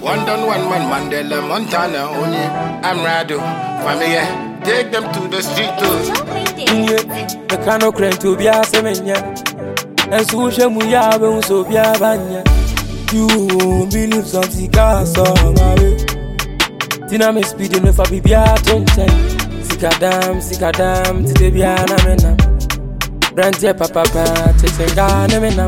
One done, one man, Mandela, Montana, only. I'm Rado, family, take them to the street too. The cano crane to be a semenya. And so Shamuya, so be a banya. You believe some cicadas on my way. Tina me speeding if I be a 10. Sikadam, to the Biana Menam. Branche papa, Tetengana Menam.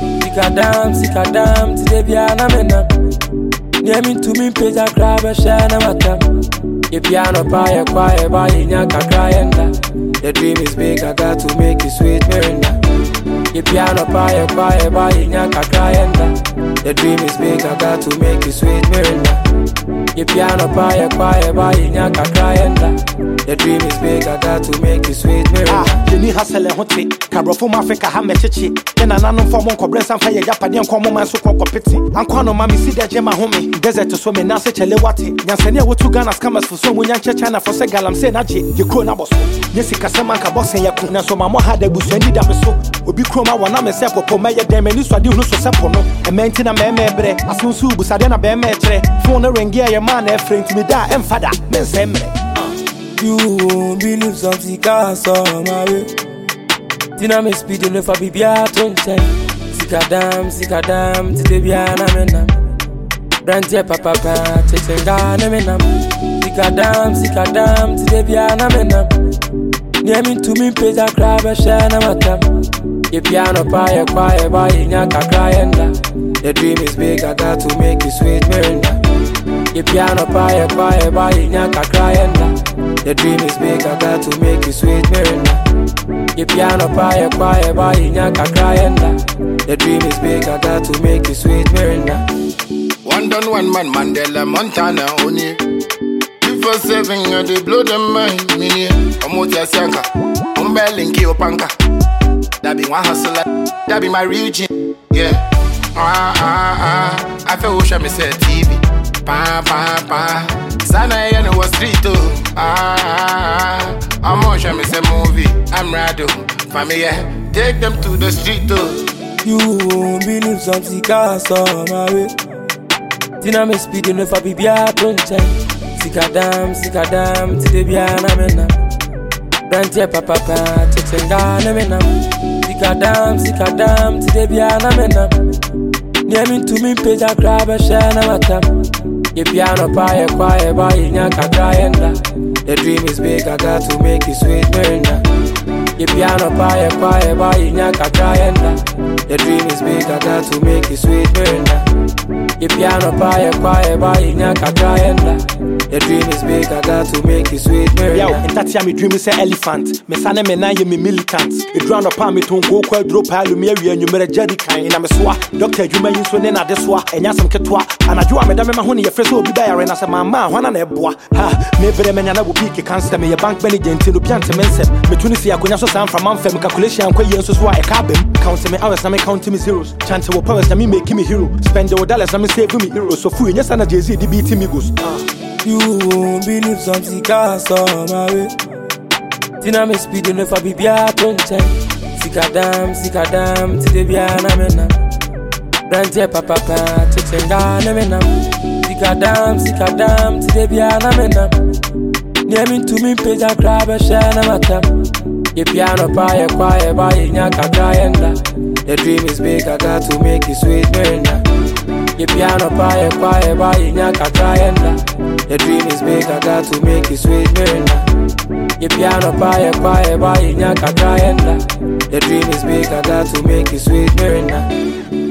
Sikadam, to the Biana Menam. Near me to me, pay a crab, a shana matam. Your piano pie, quiet by Yaka Cryenda. The dream is big, I got to make it sweet, Miranda. Your piano pie, quiet by Yaka Cryenda. The dream is big, I got to make it sweet, Miranda. Your piano pie, quiet by Yaka Cryenda. The dream is big, I got to make it sweet, Miranda. Jenny Hassel and Hotte, Cabro from Africa, Hamechi, and an unknown form of Cobres and Fire Japanian common so called Pity. Uncle Mammy see that Gemma homie, desert to swim in Nancy Chelewati. Yansania with 2 Ganas comers for someone young China for Segalam Senaji, you could not boss. Jessica Samanka boss and Yakuna, so Mamma had a Busani Damaso, would be Chroma one name self for Pomaya Demenis, I do no so sapono, and Mentina Memebre, as soon as Busadena Bemetre, phone a ringia, your man, a friend to me, da and father, men semble. You believe some cicadas on my way. Tina me speeding if I be a 10. Sikadam, to the Biana Menam. Branche papa, Tetengana Menam. Sikadam, to the Biana Menam. Near me to me, pay a crab, a shana matam. Your piano pie, quiet by Yaka Cryenda. The dream is big, I got to make it sweet, Miranda. Your piano pie, quiet by Yaka Cryenda. The dream is big, I got to make it sweet, Miranda. Your piano pie, quiet by Yaka Cryenda. The dream is big, I got to make it sweet, Miranda. One done, one man, Mandela, Montana, only. 247, they blow them mind, me. Omotia Sianka, Umbelinki Opanka. That be one hustler, that be my region, yeah. I feel Osha me say TV. Pa. Sana yene was street too. I'm Osha me say movie. I'm Rado, family, take them to the street too. You believe some cicadas on my way. Tina me speeding if I be a 20. Sikadam, to the Biana Menam. Branche papa, Tetengana Menam. Sikadam, to the Biana Menam. Near me to me, pay a crab, a shana matam. Your piano pie, quiet by Yaka Cryenda. The dream is big, I got to make it sweet, Miranda. Your piano pie, quiet by Yaka Cryenda. The dream is big, I got to make it sweet, Miranda. Your piano pie, quiet by Yaka Cryenda. The dream is big, I got to make it sweet, Miranda. Yo, and that's how me dream is an elephant. Me sana me na ye me militant. It drown upon me to go kwa drop halumeri and you made a jerry kind. And I'm a swa, doctor, you may use one in a deswa, and yasam ketwa. And I do a madame honey, a fresh will be there, and I said, Mamma, one and a bois. Ha, maybe a man will be a cancer, me a bank manager until the pianta mense. Me Tunisia, when I saw some from Amfam calculation, and quay years was why a cabin. Counting me hours, and me counting me zeros. Chance will powers, and me making me hero. Spend the dollars, and me save me heroes. So food, yes, and a JZ, the BT me goes. You believe some cicadas on my way. Tina me speeding if I be a 20. Sikadam, to the Biana Menam. Branche papa, Tetengana Menam. Sikadam, to the Biana Menam. Near me to me, pay a crab, a shana matam. Your piano pie, quiet by Yaka Cryenda. The dream is big, I got to make it sweet, Miranda. Your piano pie, quiet by Yaka Cryenda. The dream is big, I got to make it sweet, Miranda. Your piano pie, quiet by Yaka Cryenda. The dream is big, I got to make it sweet, Miranda.